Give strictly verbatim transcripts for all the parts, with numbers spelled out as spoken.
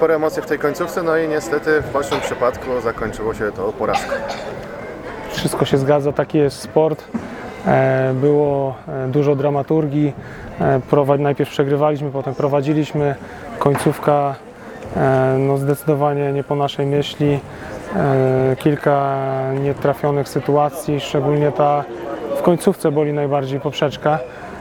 spore emocje w tej końcówce, no i niestety w waszym przypadku zakończyło się to porażką. Wszystko się zgadza, taki jest sport. Było dużo dramaturgii. Najpierw przegrywaliśmy, potem prowadziliśmy. Końcówka no zdecydowanie nie po naszej myśli. Kilka nietrafionych sytuacji, szczególnie ta w końcówce boli najbardziej poprzeczka.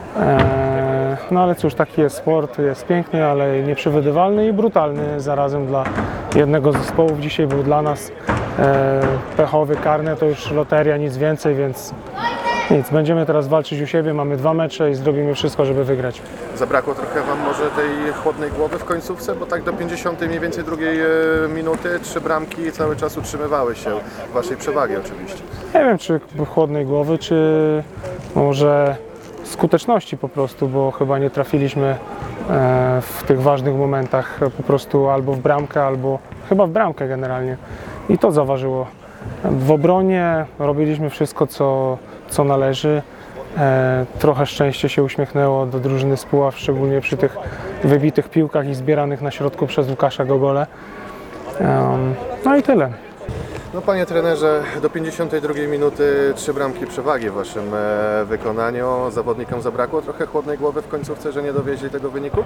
No ale cóż, taki jest sport, jest piękny, ale nieprzewidywalny i brutalny zarazem dla jednego z zespołów. Dzisiaj był dla nas pechowy, karny, to już loteria, nic więcej, więc nic. Będziemy teraz walczyć u siebie, mamy dwa mecze i zrobimy wszystko, żeby wygrać. Zabrakło trochę wam może tej chłodnej głowy w końcówce, bo tak do pięćdziesiątej mniej więcej drugiej minuty trzy bramki cały czas utrzymywały się waszej przewagi oczywiście. Nie wiem, czy chłodnej głowy, czy może skuteczności po prostu, bo chyba nie trafiliśmy w tych ważnych momentach po prostu albo w bramkę, albo chyba w bramkę generalnie. I to zaważyło. W obronie robiliśmy wszystko, co, co należy. E, trochę szczęście się uśmiechnęło do drużyny z Puław, szczególnie przy tych wybitych piłkach i zbieranych na środku przez Łukasza Gogole. E, no i tyle. No panie trenerze, do pięćdziesiątej drugiej minuty trzy bramki przewagi w waszym e, wykonaniu. Zawodnikom zabrakło trochę chłodnej głowy w końcówce, że nie dowieźli tego wyniku?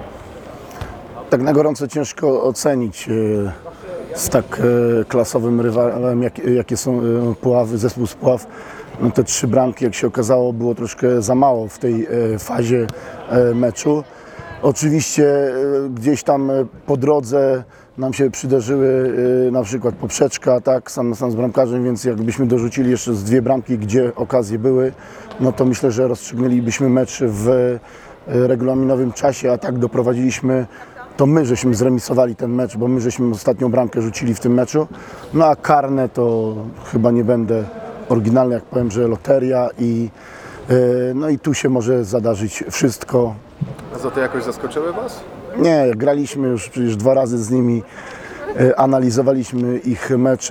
Tak na gorąco ciężko ocenić e, z tak e, klasowym rywalem, jak, jakie są e, Puławy, zespół z Puław. No te trzy bramki, jak się okazało, było troszkę za mało w tej e, fazie e, meczu. Oczywiście e, gdzieś tam e, po drodze nam się przydarzyły e, na przykład poprzeczka, tak, sam, sam z bramkarzem, więc jakbyśmy dorzucili jeszcze z dwie bramki, gdzie okazje były, no to myślę, że rozstrzygnęlibyśmy mecz w e, regulaminowym czasie, a tak doprowadziliśmy, to my żeśmy zremisowali ten mecz, bo my żeśmy ostatnią bramkę rzucili w tym meczu. No a karne to chyba nie będę oryginalny, jak powiem, że loteria i yy, no i tu się może zadarzyć wszystko. A za to jakoś zaskoczyły was? Nie, graliśmy już przecież dwa razy z nimi, yy, analizowaliśmy ich mecze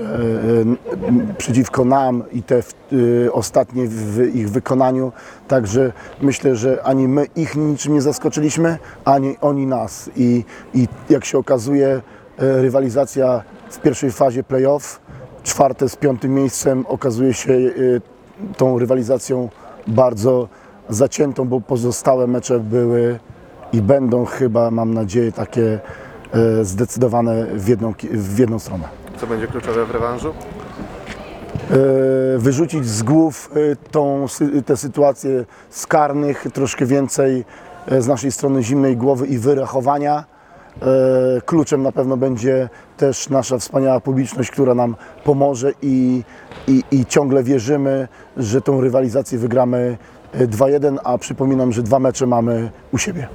yy, przeciwko nam i te yy, ostatnie w ich wykonaniu, także myślę, że ani my ich niczym nie zaskoczyliśmy, ani oni nas i, i jak się okazuje yy, rywalizacja w pierwszej fazie play-off, czwarte z piątym miejscem okazuje się y, tą rywalizacją bardzo zaciętą, bo pozostałe mecze były i będą chyba, mam nadzieję, takie y, zdecydowane w jedną, w jedną stronę. Co będzie kluczowe w rewanżu? Y, wyrzucić z głów y, tą, te sytuacje z karnych, troszkę więcej y, z naszej strony zimnej głowy i wyrachowania. Kluczem na pewno będzie też nasza wspaniała publiczność, która nam pomoże i, i, i ciągle wierzymy, że tą rywalizację wygramy dwa jeden, a przypominam, że dwa mecze mamy u siebie.